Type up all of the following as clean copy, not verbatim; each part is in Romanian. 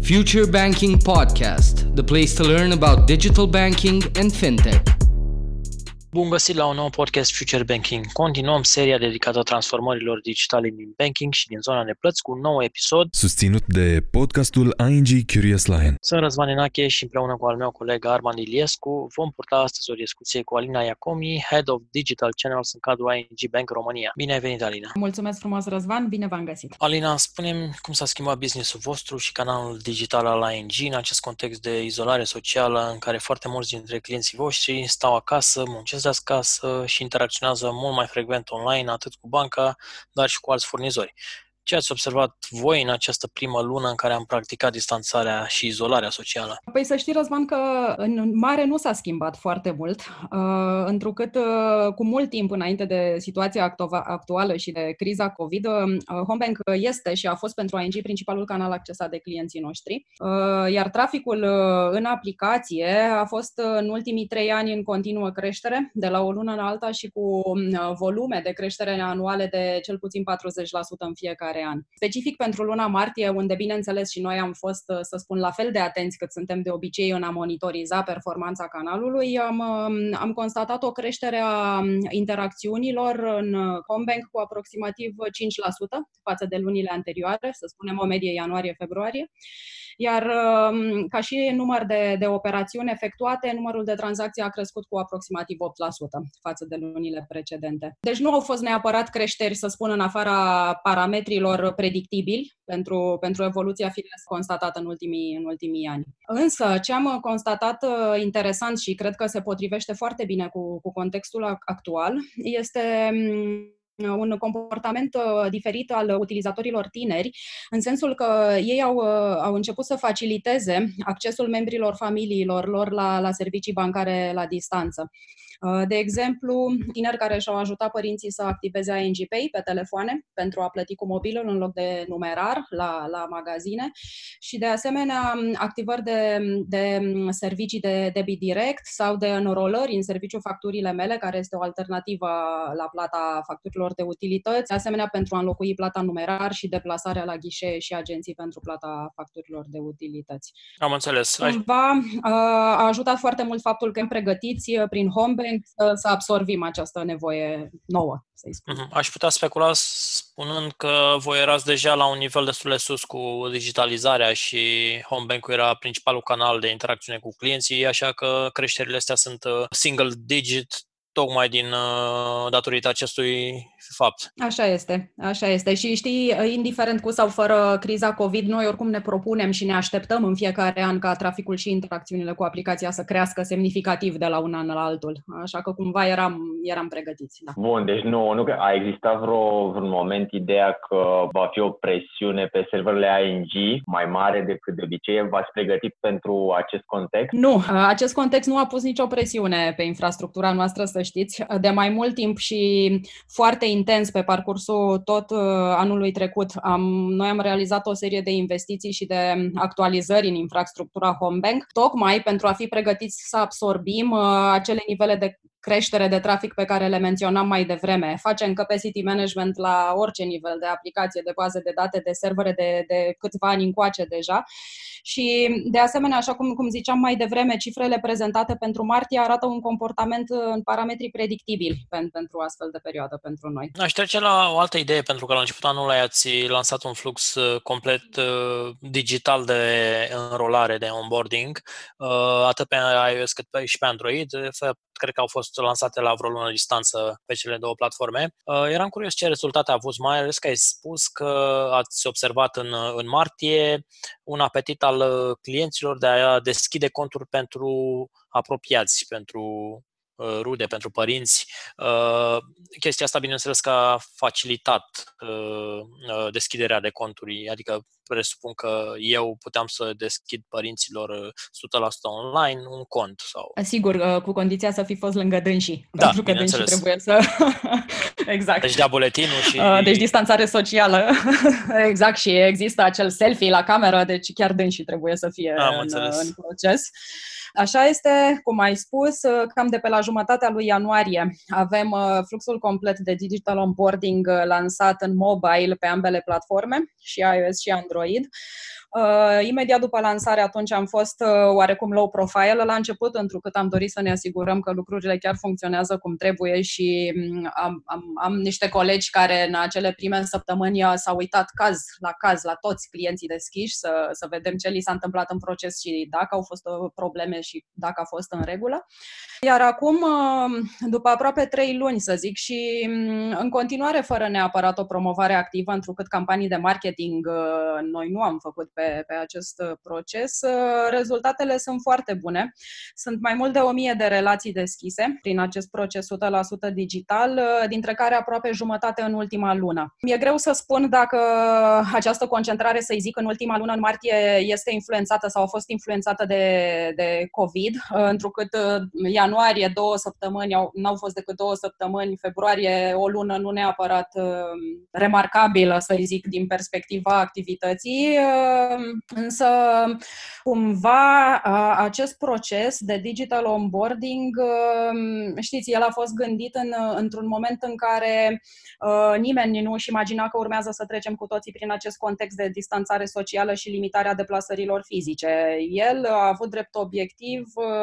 Future Banking Podcast, the place to learn about digital banking and fintech. Bun găsit la un nou podcast Future Banking. Continuăm seria dedicată transformărilor digitale din banking și din zona de plăți cu un nou episod susținut de podcastul ING Curious Lion. Sunt Răzvan Enache și împreună cu al meu coleg Armand Iliescu vom purta astăzi o discuție cu Alina Iacomi, Head of Digital Channels în cadrul ING Bank România. Bine ai venit, Alina! Mulțumesc frumos, Răzvan, bine v-am găsit! Alina, spune-mi cum s-a schimbat business-ul vostru și canalul digital al ING în acest context de izolare socială în care foarte mulți dintre clienții voștri stau acasă, muncesc de acasă și interacționează mult mai frecvent online, atât cu banca, dar și cu alți furnizori. Ce ați observat voi în această primă lună în care am practicat distanțarea și izolarea socială? Păi să știi, Răzvan, că în mare nu s-a schimbat foarte mult, întrucât cu mult timp înainte de situația actuală și de criza COVID, Homebank este și a fost pentru ING principalul canal accesat de clienții noștri, iar traficul în aplicație a fost în ultimii 3 ani în continuă creștere, de la o lună în alta și cu volume de creștere anuale de cel puțin 40% în fiecare an. Specific pentru luna martie, unde, bineînțeles, și noi am fost, să spun, la fel de atenți cât suntem de obicei în a monitoriza performanța canalului, am constatat o creștere a interacțiunilor în Homebank cu aproximativ 5% față de lunile anterioare, să spunem o medie ianuarie-februarie. Iar ca și număr de operațiuni efectuate, numărul de tranzacții a crescut cu aproximativ 8% față de lunile precedente. Deci nu au fost neapărat creșteri, să spun, în afara parametrilor predictibili pentru evoluția firesc constatată în ultimii ani. Însă, ce am constatat interesant și cred că se potrivește foarte bine cu contextul actual este un comportament diferit al utilizatorilor tineri, în sensul că ei au început să faciliteze accesul membrilor familiilor lor la servicii bancare la distanță. De exemplu, tineri care și-au ajutat părinții să activeze ING Pay pe telefoane pentru a plăti cu mobilul în loc de numerar la magazine și, de asemenea, activări de servicii de debit direct sau de înrolări în serviciul Facturile Mele, care este o alternativă la plata facturilor de utilități, de asemenea pentru a înlocui plata numerar și deplasarea la ghișee și agenții pentru plata facturilor de utilități. Am înțeles. Cumva a ajutat foarte mult faptul că am pregătiți prin Homebank să absorbim această nevoie nouă, să-i spun. Aș putea specula spunând că voi erați deja la un nivel destul de sus cu digitalizarea și Homebank-ul era principalul canal de interacțiune cu clienții, așa că creșterile astea sunt single digit tocmai datorită acestui fapt. Așa este. Și știi, indiferent cu sau fără criza COVID, noi oricum ne propunem și ne așteptăm în fiecare an ca traficul și interacțiunile cu aplicația să crească semnificativ de la un an la altul. Așa că cumva eram pregătiți. Da. Bun, deci nu a existat vreun moment ideea că va fi o presiune pe serverele ING mai mare decât de obicei? V-ați pregătit pentru acest context? Nu, acest context nu a pus nicio presiune pe infrastructura noastră, să știți. De mai mult timp și foarte intens pe parcursul tot anului trecut, noi am realizat o serie de investiții și de actualizări în infrastructura Homebank, tocmai pentru a fi pregătiți să absorbim acele nivele de creștere de trafic pe care le menționam mai devreme. Facem capacity management la orice nivel de aplicație, de baze de date, de servere de câțiva ani încoace deja. Și, de asemenea, așa cum ziceam mai devreme, cifrele prezentate pentru martie arată un comportament în parametri predictibili pentru astfel de perioadă pentru noi. Aș trece la o altă idee, pentru că la începutul anului ați lansat un flux complet digital de înrolare, de onboarding, atât pe iOS cât și pe Android. Cred că au fost lansate la vreo lună distanță pe cele două platforme. Eram curios ce rezultate a avut, mai ales că ai spus că ați observat în martie un apetit al clienților de a deschide conturi pentru apropiați, pentru rude, pentru părinți. Chestia asta, bineînțeles, că a facilitat deschiderea de conturi, adică presupun că eu puteam să deschid părinților 100% online un cont. Sau... Sigur, cu condiția să fi fost lângă dânsii, da, pentru că dânsii trebuie să... Exact. Deci dea buletinul și... Deci distanțare socială. Exact, și există acel selfie la cameră, deci chiar dânsii trebuie să fie în proces. Așa este, cum ai spus, cam de pe la jumătatea lui ianuarie avem fluxul complet de digital onboarding lansat în mobile pe ambele platforme, și iOS și Android. Imediat după lansare, atunci am fost oarecum low profile la început, întrucât am dorit să ne asigurăm că lucrurile chiar funcționează cum trebuie și am niște colegi care în acele prime săptămâni s-au uitat caz la toți clienții deschiși să vedem ce li s-a întâmplat în proces și dacă au fost probleme și dacă a fost în regulă. Iar acum, după aproape 3 luni, să zic, și în continuare fără neapărat o promovare activă, întrucât campanii de marketing noi nu am făcut pe acest proces, rezultatele sunt foarte bune. Sunt mai mult de 1000 de relații deschise prin acest proces 100% digital, dintre care aproape jumătate în ultima lună. Mi-e greu să spun dacă această concentrare, să-i zic, în ultima lună, în martie, este influențată sau a fost influențată de COVID, întrucât ianuarie 2 săptămâni, n-au fost decât 2 săptămâni, februarie o lună nu neapărat remarcabilă, să-i zic, din perspectiva activității, însă cumva acest proces de digital onboarding, știți, el a fost gândit într-un moment în care nimeni nu își imagina că urmează să trecem cu toții prin acest context de distanțare socială și limitarea deplasărilor fizice. El a avut drept obiectiv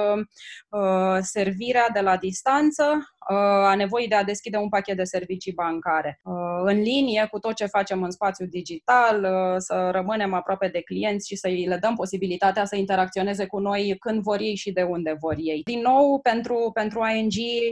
servirea de la distanță, a nevoii de a deschide un pachet de servicii bancare. În linie cu tot ce facem în spațiu digital, să rămânem aproape de clienți și să le dăm posibilitatea să interacționeze cu noi când vor ei și de unde vor ei. Din nou, pentru ING,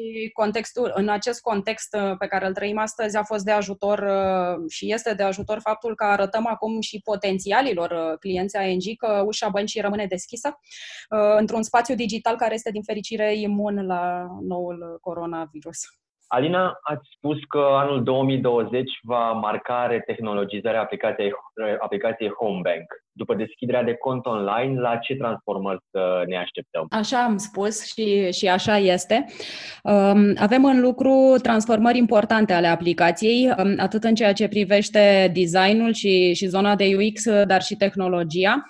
în acest context pe care îl trăim astăzi a fost de ajutor și este de ajutor faptul că arătăm acum și potențialilor clienți ING că ușa băncii rămâne deschisă într-un spațiu digital care este din fericire imun la noul coronavirus. Alina, ați spus că anul 2020 va marca retehnologizarea aplicației Homebank. După deschiderea de cont online, la ce transformări să ne așteptăm? Așa am spus și așa este. Avem în lucru transformări importante ale aplicației, atât în ceea ce privește designul și zona de UX, dar și tehnologia.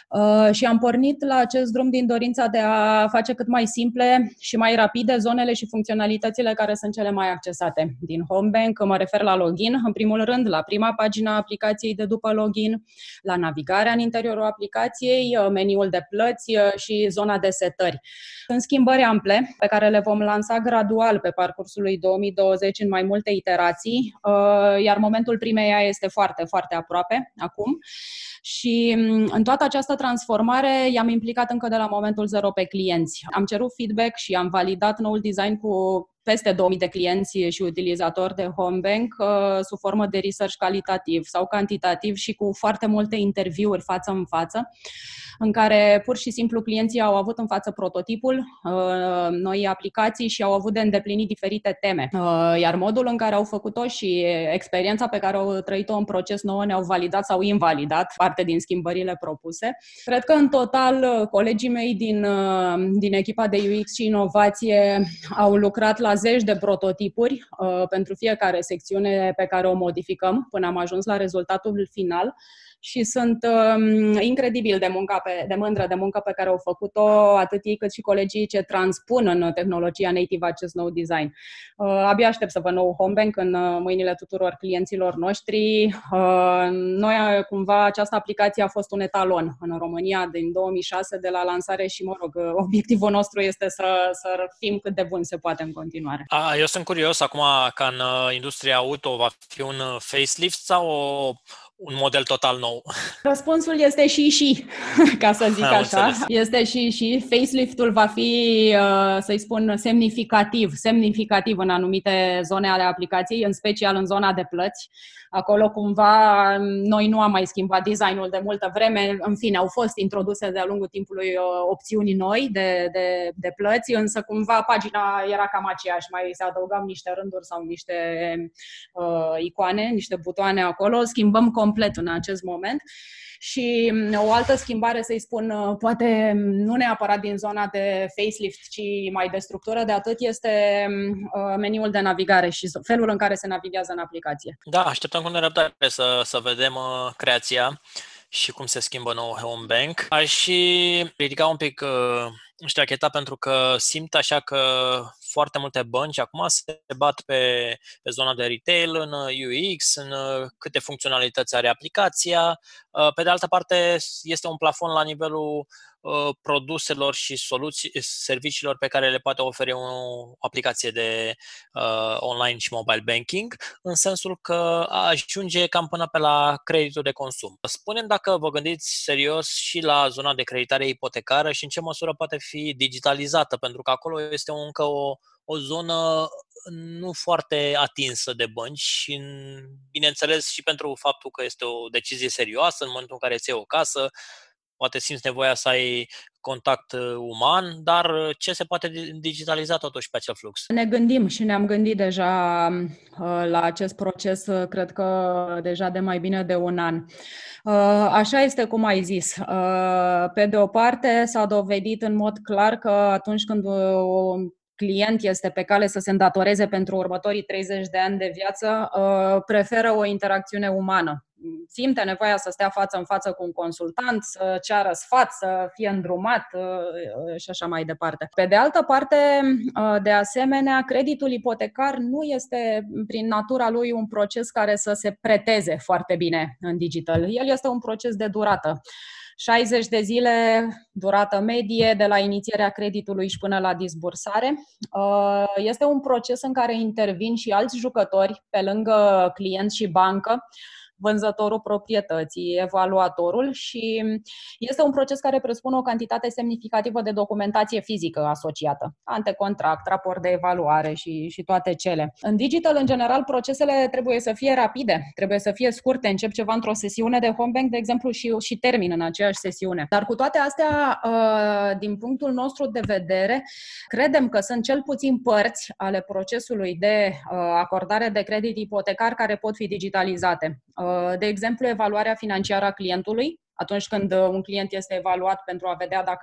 Și am pornit la acest drum din dorința de a face cât mai simple și mai rapide zonele și funcționalitățile care sunt cele mai accesate din Homebank. Mă refer la login, în primul rând, la prima pagină a aplicației de după login, la navigarea în interiorul aplicației, meniul de plăți și zona de setări. Sunt schimbări ample pe care le vom lansa gradual pe parcursul lui 2020 în mai multe iterații, iar momentul primeia este foarte, foarte aproape acum. Și în toată această transformare i-am implicat încă de la momentul zero pe clienți. Am cerut feedback și am validat noul design cu peste 2000 de clienți și utilizatori de Homebank sub formă de research calitativ sau cantitativ și cu foarte multe interviuri față în față, în care pur și simplu clienții au avut în față prototipul, noi aplicații și au avut de îndeplinit diferite teme. Iar modul în care au făcut-o și experiența pe care au trăit-o în proces nouă ne-au validat sau invalidat parte din schimbările propuse. Cred că în total colegii mei din echipa de UX și inovație au lucrat la 10 de prototipuri pentru fiecare secțiune pe care o modificăm până am ajuns la rezultatul final. Și sunt incredibil de mândră de muncă pe care au făcut-o atât ei cât și colegii ce transpun în tehnologia native acest nou design. Abia aștept să văd nou Homebank în mâinile tuturor clienților noștri. Noi, cumva, această aplicație a fost un etalon în România din 2006 de la lansare și, mă rog, obiectivul nostru este să fim cât de buni se poate în continuare. Eu sunt curios acum, ca în industria auto, va fi un facelift sau un model total nou? Răspunsul este și, ca să zic așa. Este și. Faceliftul va fi, să-i spun, semnificativ în anumite zone ale aplicației, în special în zona de plăți. Acolo, cumva, noi nu am mai schimbat designul de multă vreme. În fine, au fost introduse de-a lungul timpului opțiuni noi de plăți, însă, cumva, pagina era cam aceeași. Mai se adăugam niște rânduri sau niște icoane, niște butoane acolo. Schimbăm complet în acest moment. Și o altă schimbare, să-i spun, poate nu neapărat din zona de facelift, ci mai de structură de atât, este meniul de navigare și felul în care se navighează în aplicație. Da, așteptăm cu nerăbdare să vedem creația. și cum se schimbă nou home bank. Aș și ridica un pic ștacheta pentru că simt așa că foarte multe bănci acum se bat pe zona de retail, în UX, în câte funcționalități are aplicația. Pe de altă parte, este un plafon la nivelul produselor și serviciilor pe care le poate oferi o aplicație de online și mobile banking, în sensul că ajunge cam până pe la creditul de consum. Spunem dacă vă gândiți serios și la zona de creditare ipotecară și în ce măsură poate fi digitalizată, pentru că acolo este încă o zonă nu foarte atinsă de bănci și, bineînțeles, și pentru faptul că este o decizie serioasă în momentul în care îți iei o casă, poate simți nevoia să ai contact uman, dar ce se poate digitaliza totuși pe acel flux? Ne gândim și ne-am gândit deja la acest proces, cred că deja de mai bine de un an. Așa este cum ai zis. Pe de o parte, s-a dovedit în mod clar că atunci când un client este pe cale să se îndatoreze pentru următorii 30 de ani de viață, preferă o interacțiune umană. Simte nevoia să stea față în față cu un consultant, să ceară sfat, să fie îndrumat și așa mai departe. Pe de altă parte, de asemenea, creditul ipotecar nu este prin natura lui un proces care să se preteze foarte bine în digital. El este un proces de durată. 60 de zile, durată medie, de la inițierea creditului și până la disbursare. Este un proces în care intervin și alți jucători, pe lângă client și bancă, vânzătorul proprietății, evaluatorul, și este un proces care presupune o cantitate semnificativă de documentație fizică asociată. Antecontract, raport de evaluare și toate cele. În digital, în general, procesele trebuie să fie rapide, trebuie să fie scurte. Încep ceva într-o sesiune de home bank, de exemplu, și termin în aceeași sesiune. Dar cu toate astea, din punctul nostru de vedere, credem că sunt cel puțin părți ale procesului de acordare de credit ipotecar care pot fi digitalizate. De exemplu, evaluarea financiară a clientului, atunci când un client este evaluat pentru a vedea dacă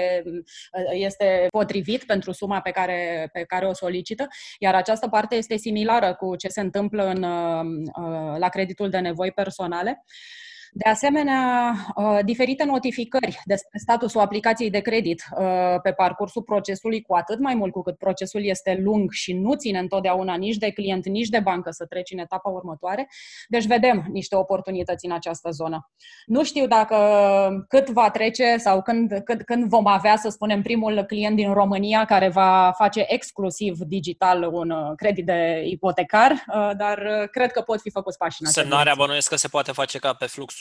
este potrivit pentru suma pe care o solicită, iar această parte este similară cu ce se întâmplă la creditul de nevoi personale. De asemenea, diferite notificări despre statusul aplicației de credit pe parcursul procesului, cu atât mai mult cu cât procesul este lung și nu ține întotdeauna nici de client, nici de bancă să treci în etapa următoare. Deci vedem niște oportunități în această zonă. Nu știu cât va trece sau când vom avea, să spunem, primul client din România care va face exclusiv digital un credit de ipotecar, dar cred că pot fi făcuți pași în această direcție. Semnarea bănuiesc că se poate face ca pe fluxul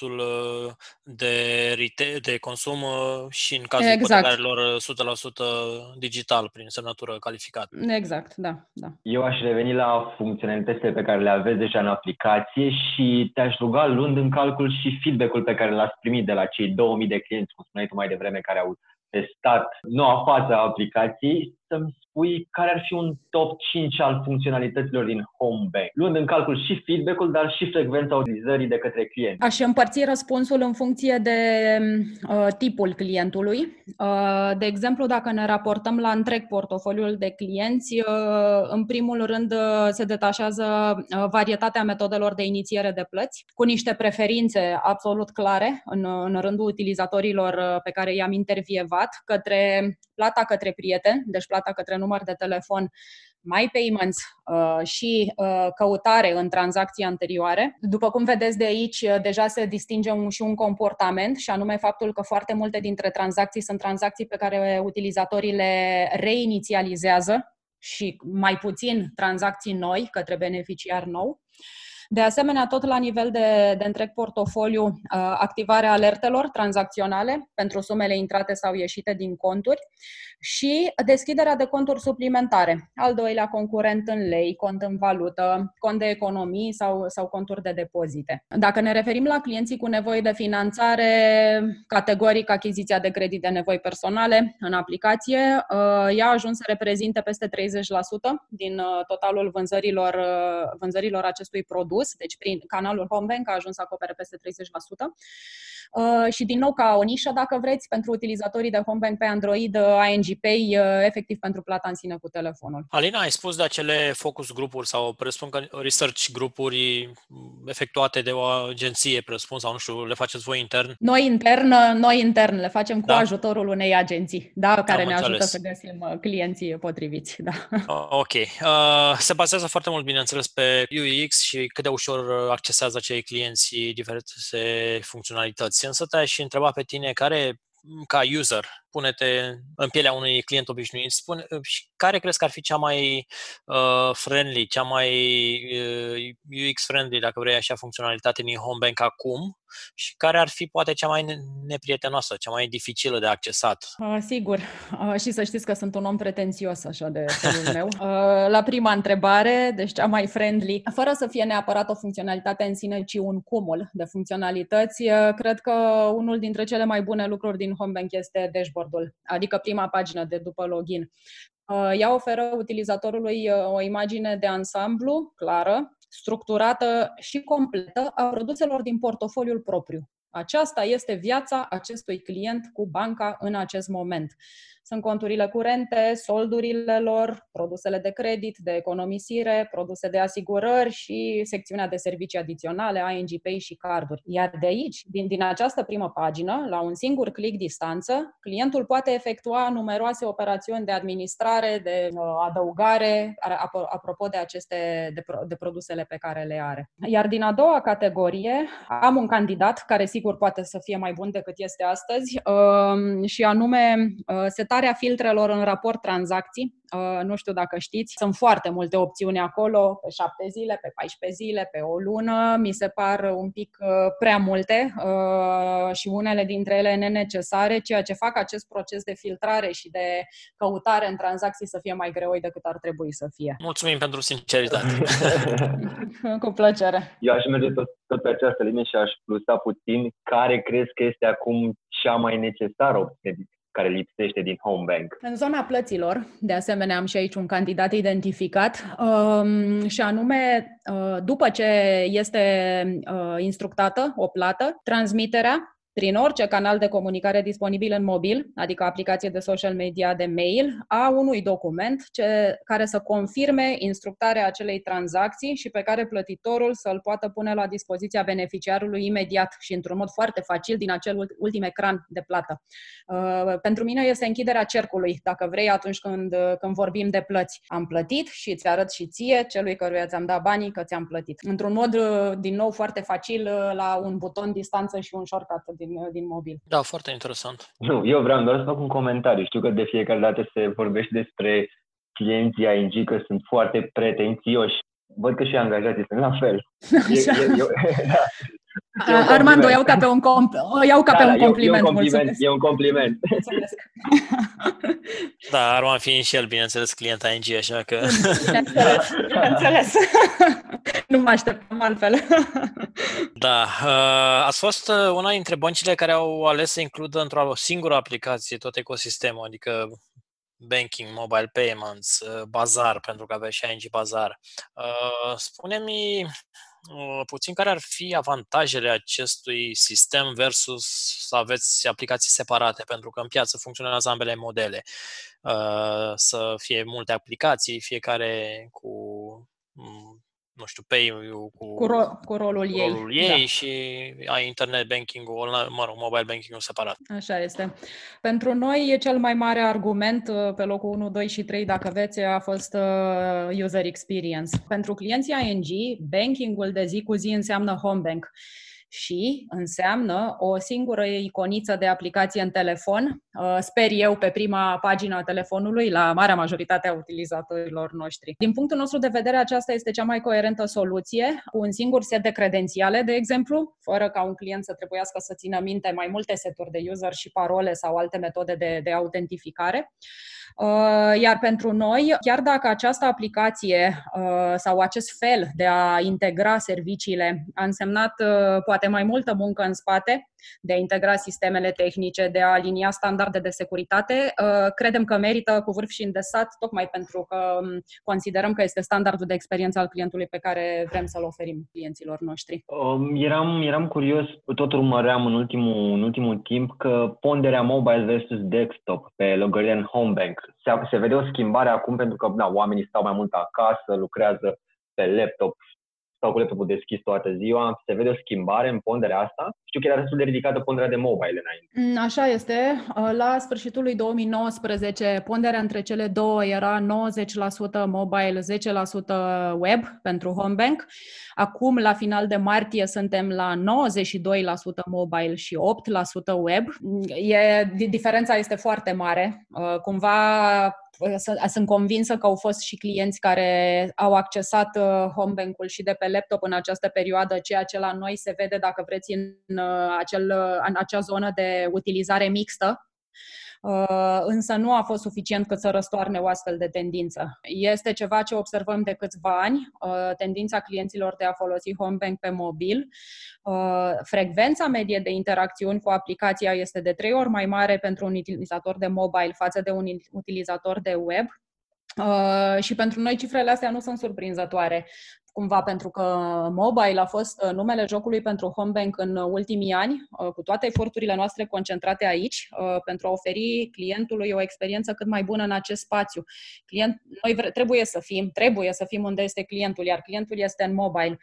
de consum și în cazul ipotecarilor 100% digital, prin semnătură calificată. Exact, da. Eu aș reveni la funcționalitățile pe care le aveți deja în aplicație și te-aș ruga, luând în calcul și feedback-ul pe care l-ați primit de la cei 2000 de clienți, cum spuneai tu mai devreme, care au testat noua fază a aplicației, să-mi spui care ar fi un top 5 al funcționalităților din home bank, luând în calcul și feedback-ul, dar și frecvența utilizării de către client. Aș împărți răspunsul în funcție de tipul clientului. De exemplu, dacă ne raportăm la întreg portofoliul de clienți, în primul rând se detașează varietatea metodelor de inițiere de plăți, cu niște preferințe absolut clare în rândul utilizatorilor pe care i-am intervievat, către plata către prieten, deci plata către număr de telefon, My Payments și căutare în tranzacții anterioare. După cum vedeți de aici, deja se distinge și un comportament, și anume faptul că foarte multe dintre tranzacții sunt tranzacții pe care utilizatorii le reinițializează și mai puțin tranzacții noi către beneficiar nou. De asemenea, tot la nivel de întreg portofoliu, activarea alertelor tranzacționale pentru sumele intrate sau ieșite din conturi și deschiderea de conturi suplimentare. Al doilea concurent în lei, cont în valută, cont de economii sau conturi de depozite. Dacă ne referim la clienții cu nevoi de finanțare, categoric achiziția de credit de nevoi personale în aplicație, ea a ajuns să reprezinte peste 30% din totalul vânzărilor acestui produs. Deci prin canalul home bank a ajuns să acopere peste 30%. și din nou ca o nișă, dacă vreți, pentru utilizatorii de Homebank pe Android, ING Pay, efectiv pentru plata în sine cu telefonul. Alina, ai spus de acele focus grupuri sau presupun că research grupuri efectuate de o agenție, presupun, sau nu știu, le faceți voi intern? Noi intern le facem cu ajutorul unei agenții, care ne ajută să găsim clienții potriviți. Da. Ok. Se bazează foarte mult, bineînțeles, pe UX și cât de ușor accesează acei clienți diverse funcționalități. Însă te-aș întreba pe tine ca user, pune-te în pielea unui client obișnuit, care crezi că ar fi cea mai friendly, cea mai UX-friendly, dacă vrei așa, funcționalitate din Homebank acum și care ar fi poate cea mai neprietenoasă, cea mai dificilă de accesat? Sigur. Și să știți că sunt un om pretențios așa de felul meu. La prima întrebare, deci cea mai friendly, fără să fie neapărat o funcționalitate în sine, ci un cumul de funcționalități, cred că unul dintre cele mai bune lucruri din Homebank este dashboard-ul, adică prima pagină de după login. Ea oferă utilizatorului o imagine de ansamblu clară, structurată și completă a produselor din portofoliul propriu. Aceasta este viața acestui client cu banca în acest moment. Sunt conturile curente, soldurile lor, produsele de credit, de economisire, produse de asigurări și secțiunea de servicii adiționale, ING Pay și carduri. Iar de aici, din această primă pagină, la un singur click distanță, clientul poate efectua numeroase operațiuni de administrare, de adăugare, apropo de aceste de produsele pe care le are. Iar din a doua categorie, am un candidat care sigur poate să fie mai bun decât este astăzi, și anume setarea filtrelor în raport tranzacții. Nu știu dacă știți, sunt foarte multe opțiuni acolo, pe 7 zile, pe 14 zile, pe o lună. Mi se par un pic prea multe și unele dintre ele nenecesare, ceea ce fac acest proces de filtrare și de căutare în tranzacții să fie mai greoi decât ar trebui să fie. Mulțumim pentru sinceritate. Cu plăcere. Eu aș merge tot pe această linie și aș plusa puțin. Care crezi că este acum cea mai necesară opție care lipsește din Homebank? În zona plăților, de asemenea, am și aici un candidat identificat, și anume, după ce este instructată o plată, transmiterea prin orice canal de comunicare disponibil în mobil, adică aplicație de social media, de mail, a unui document care să confirme instructarea acelei tranzacții și pe care plătitorul să-l poată pune la dispoziția beneficiarului imediat și într-un mod foarte facil din acel ultim ecran de plată. Pentru mine este închiderea cercului, dacă vrei, atunci când vorbim de plăți. Am plătit și îți arăt și ție, celui căruia ți-am dat banii, că ți-am plătit. Într-un mod, din nou, foarte facil, la un buton distanță și un shortcut din mobil. Da, foarte interesant. Nu, eu vreau doar să fac un comentariu. Știu că de fiecare dată se vorbește despre clienții ING că sunt foarte pretențioși. Văd că și angajații sunt la fel. Armando, iau ca pe un compliment. Mulțumesc. E un compliment. Mulțumesc. Da, Arman fiind și el, bineînțeles, client ING, așa că... Bineînțeles. Nu mă așteptam altfel. Da. Ați fost una dintre băncile care au ales să includă într-o singură aplicație tot ecosistemul, adică banking, mobile payments, bazar, pentru că avea și ING bazar. Spune-mi puțin care ar fi avantajele acestui sistem versus să aveți aplicații separate, pentru că în piață funcționează ambele modele. Să fie multe aplicații, fiecare cu, nu știu, pay-ul cu rolul ei. Da. Și ai internet banking-ul, mobile banking-ul separat. Așa este. Pentru noi, cel mai mare argument pe locul 1, 2 și 3, dacă veți, a fost user experience. Pentru clienții ING, banking-ul de zi cu zi înseamnă Homebank și înseamnă o singură iconiță de aplicație în telefon, sper eu, pe prima pagină a telefonului, la marea majoritate a utilizatorilor noștri. Din punctul nostru de vedere, aceasta este cea mai coerentă soluție, cu un singur set de credențiale, de exemplu, fără ca un client să trebuiască să țină minte mai multe seturi de user și parole sau alte metode de autentificare. Iar pentru noi, chiar dacă această aplicație sau acest fel de a integra serviciile a însemnat poate poate mai multă muncă în spate, de a integra sistemele tehnice, de a alinia standarde de securitate. Credem că merită cu vârf și îndesat, tocmai pentru că considerăm că este standardul de experiență al clientului pe care vrem să-l oferim clienților noștri. Eram curios, tot urmăream în ultimul timp că ponderea mobile versus desktop pe logările în Homebank. Se vede o schimbare acum pentru că oamenii stau mai mult acasă, lucrează pe laptop, stau cu laptopul deschis toată ziua. Se vede o schimbare în ponderea asta? Știu că era destul de ridicată ponderea de mobile înainte. Așa este. La sfârșitul lui 2019, ponderea între cele două era 90% mobile, 10% web pentru Homebank. Acum, la final de martie, suntem la 92% mobile și 8% web. Diferența este foarte mare. Cumva sunt convinsă că au fost și clienți care au accesat Homebank-ul și de pe laptop în această perioadă, ceea ce la noi se vede, dacă vreți, în acea zonă de utilizare mixtă. Însă nu a fost suficient cât să răstoarne o astfel de tendință. Este ceva ce observăm de câțiva ani, tendința clienților de a folosi Homebank pe mobil. Frecvența medie de interacțiuni cu aplicația este de 3 ori mai mare pentru un utilizator de mobile față de un utilizator de web. Și pentru noi cifrele astea nu sunt surprinzătoare, cumva pentru că mobile a fost numele jocului pentru Homebank în ultimii ani, cu toate eforturile noastre concentrate aici, pentru a oferi clientului o experiență cât mai bună în acest spațiu. Noi trebuie să fim unde este clientul, iar clientul este în mobile.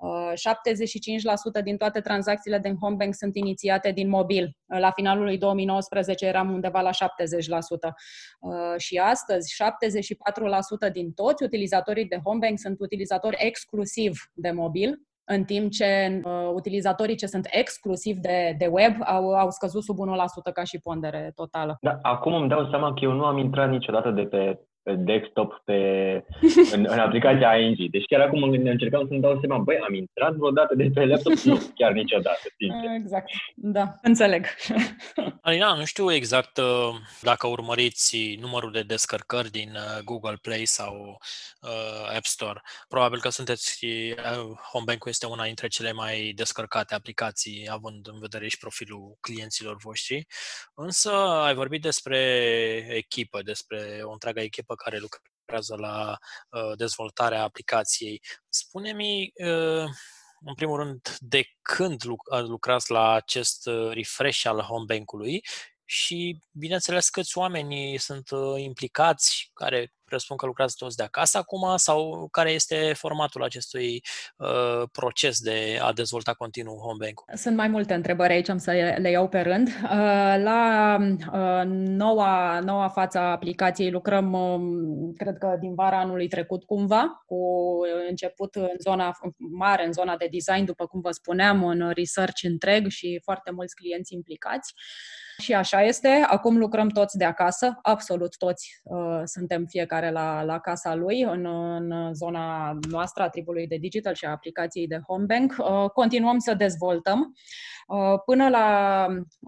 75% din toate tranzacțiile din Homebank sunt inițiate din mobil. La finalul lui 2019 eram undeva la 70%. Și astăzi 74% din toți utilizatorii de Homebank sunt utilizatori exclusiv de mobil, în timp ce utilizatorii ce sunt exclusiv de web au scăzut sub 1% ca și pondere totală. Da, acum îmi dau seama că eu nu am intrat niciodată de pe desktop în aplicația ING. Deci chiar acum încercam să-mi dau seama, am intrat vreodată de pe laptop? Nu, chiar niciodată, sincer. Exact, da, înțeleg. Alina, nu știu exact dacă urmăriți numărul de descărcări din Google Play sau App Store. Probabil că Homebank-ul este una dintre cele mai descărcate aplicații, având în vedere și profilul clienților voștri. Însă ai vorbit despre echipă, despre o întreagă echipă care lucrează la dezvoltarea aplicației. Spune-mi, în primul rând, de când lucrați la acest refresh al Homebank-ului și, bineînțeles, câți oameni sunt implicați, care presupun că lucrați toți de acasă acum, sau care este formatul acestui proces de a dezvolta continuu Homebank-ul? Sunt mai multe întrebări aici, am să le iau pe rând. La noua față a aplicației lucrăm, cred că din vara anului trecut cumva, cu început în zona mare, în zona de design, după cum vă spuneam, în research întreg și foarte mulți clienți implicați. Și așa este. Acum lucrăm toți de acasă, absolut toți suntem fiecare la casa lui, în zona noastră a tribului de digital și a aplicației de Homebank. Continuăm să dezvoltăm. Până la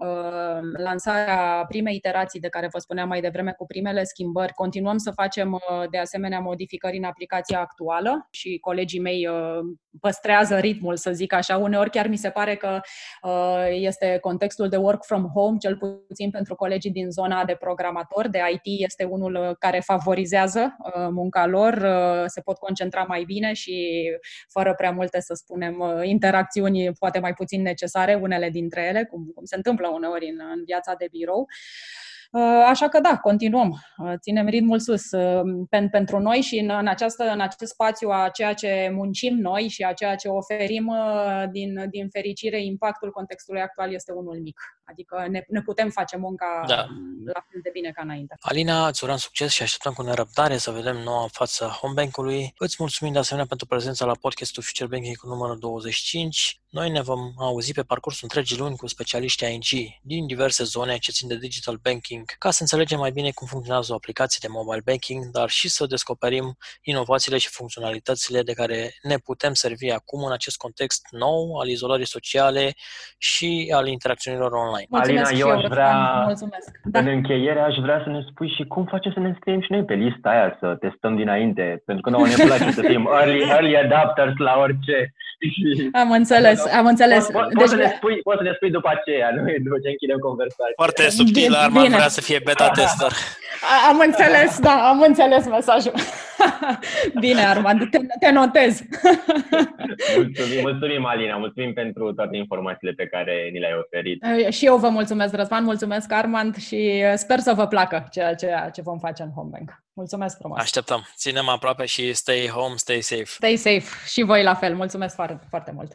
lansarea primei iterații de care vă spuneam mai devreme cu primele schimbări, continuăm să facem de asemenea modificări în aplicația actuală și colegii mei păstrează ritmul, să zic așa. Uneori chiar mi se pare că este contextul de work from home, cel puțin pentru colegii din zona de programatori, de IT, este unul care favorizează munca lor, se pot concentra mai bine și fără prea multe, să spunem, interacțiuni poate mai puțin necesare, unele dintre ele, cum se întâmplă uneori în viața de birou. Așa că da, continuăm, ținem ritmul sus pentru noi și în acest spațiu a ceea ce muncim noi și a ceea ce oferim, din fericire, impactul contextului actual este unul mic. Adică ne putem face munca la fel de bine ca înainte. Alina, îți urăm succes și așteptăm cu nerăbdare să vedem noua față Homebank-ului. Îți mulțumim de asemenea pentru prezența la podcastul Future Banking cu numărul 25. Noi ne vom auzi pe parcursul întregii luni cu specialiștii ING din diverse zone ce țin de digital banking, ca să înțelegem mai bine cum funcționează o aplicație de mobile banking, dar și să descoperim inovațiile și funcționalitățile de care ne putem servi acum în acest context nou al izolării sociale și al interacțiunilor online. Mulțumesc. Alina, eu aș vrea, în încheiere, aș vrea să ne spui și cum facem să ne înscriem și noi pe lista aia, să testăm dinainte, pentru că nouă ne place să fim early adapters la orice. Am înțeles. Poți să ne spui după aceea, nu? După ce închidem conversația. Foarte subtil, Armand vrea să fie beta tester. Am înțeles mesajul. Bine, Armand, te notez. Mulțumim, Alina, mulțumim pentru toate informațiile pe care ni le-ai oferit. Și eu vă mulțumesc, Răzvan, mulțumesc, Armand, și sper să vă placă ceea ce vom face în Homebank. Mulțumesc frumos. Așteptăm. Ținem aproape și stay home, stay safe. Stay safe și voi la fel. Mulțumesc foarte, foarte mult.